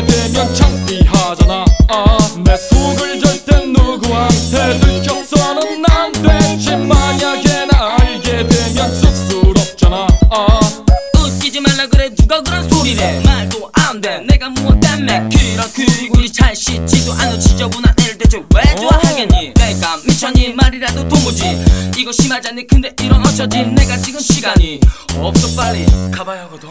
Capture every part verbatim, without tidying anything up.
알게 되면 창피하잖아. 아, 내 속을 절대 누구한테 들켜서는 안 되지. 만약에 나 알게 되면 쑥스럽잖아. 아, 웃기지 말라 그래 누가 그런 소리래. 말도 안 돼 내가 무엇 때문에 그런 그리고 잘 씻지도 않는 지저분한 애를 대체 왜 좋아하겠니. 내가 미쳤니 말이라도 도무지 이거 심하잖니. 근데 이런 어쩌지 내가 지금 시간이 없어. 빨리 가봐야 하거든.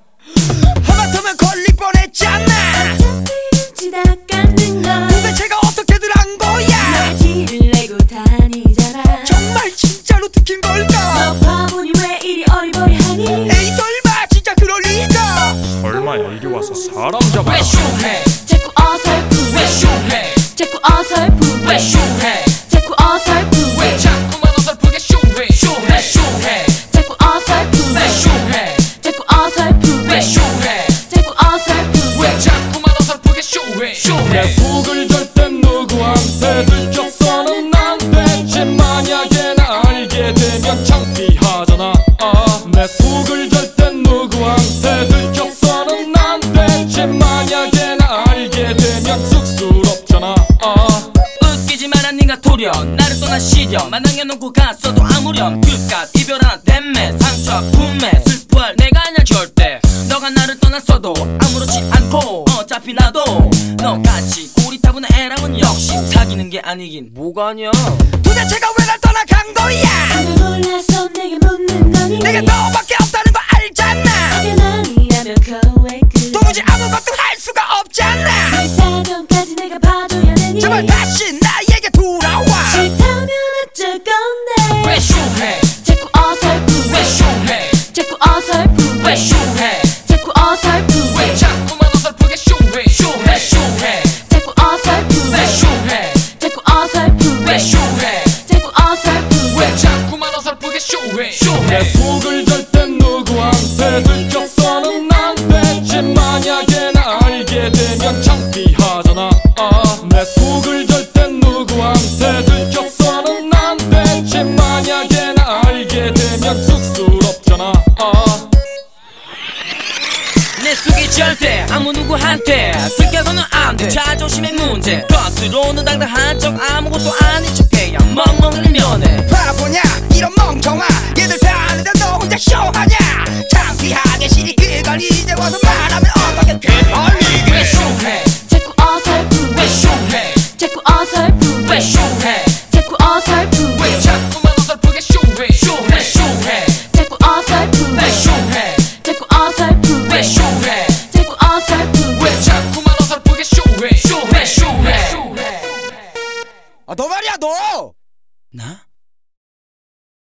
하마터면 걸릴 뻔했잖아. 어차피 다 깎는 걸 도대체가 어떻게들 한 거야. 날 티를 내고 다니잖아. 정말 진짜로 듣긴 걸까. 너 바보니 왜 이리 어리버리하니. 에이 설마 진짜 그럴 리가. 얼마야 이리 와서 사람 잡아. 왜 쇼해 자꾸 어설프 왜 쇼해 자꾸 어설프 왜 쇼해 자꾸 어설프 왜 자꾸만 어설프게 쇼해 쇼해 쇼해 자꾸 어설프 왜 쇼해 자꾸 어설프 왜 쇼해 자꾸 어설프 왜 자꾸만 어설프게 쇼해 내 쇼해 속을 절대 누구한테 들켜서는 안 되지. 만약에 나 알게 되면 창피하잖아. 아, 내 속을 절대 누구한테 들켜서는 안 되지. 만약에 나 알게 되면 쑥스럽잖아. 아, 웃기지 마라 니가 돌연 나를 떠난 시련 만남해놓고 갔어도 아무렴 그깟 이별 하나 때문에 상처 품에 슬퍼할 내가 아냐 절대. 너가 나를 떠났어도 아무렇지 않고 어차피 나도 너같이 고리타분한 애랑은 역시 사귀는 게 아니긴 뭐가 아니야. 도대체가 왜 날 떠나간 거야. 날 몰라서 내게 묻는 거니. 내가 너밖에 없다는 거 알잖아. 당연하니라면 그왜 그래. 도무지 아무것도 할 수가 없잖아. 내 사정까지 내가 봐줘야 되니. 제발 다시 나에게 돌아와. 싫다면 어쩔 건데. 왜 쇼해 자꾸 어설프 왜 쇼해 자꾸 어설프 왜 쇼해 자꾸 어설프 왜 자꾸만 어설프게 쇼해 쇼해 쇼해 자꾸 어설프 왜 쇼해 자꾸 어설프 왜 쇼해 자꾸 어설프 왜 자꾸만 어설프게 쇼해 내 쇼해 속을 절대 누구한테 들켜서는 안 되지. 만약에 나 알게 되면 창피하잖아. 아, 내 속을 절대 누구한테 들켜서는 안 되지. 만약에 나 알게 되면 쑥스럽잖아. 아, 내 속이 절대 아무 누구한테 들켜서는 안돼. 자존심의 문제 겉으로는 당당한 척 아무것도 아닌 척해야 멍멍이를 면해. 바보냐 이런 멍청아. 얘들 다 아는데 너 혼자 쇼하냐. 창피하게 시리 그걸 이제 와서 말하면 어떻게 되니. 왜 쇼해 자꾸 어설프 왜 쇼해 자꾸 어설프 왜 쇼해 자꾸 어설프 왜 자꾸만 어설프게 쇼해 쇼해 쇼해 자꾸 어설프 왜 쇼해 자꾸 어설프 왜 쇼해 자꾸 어설프 왜 자꾸만 어설프게 쇼해 쇼해 쇼해 아, 너 말이야 너. 나?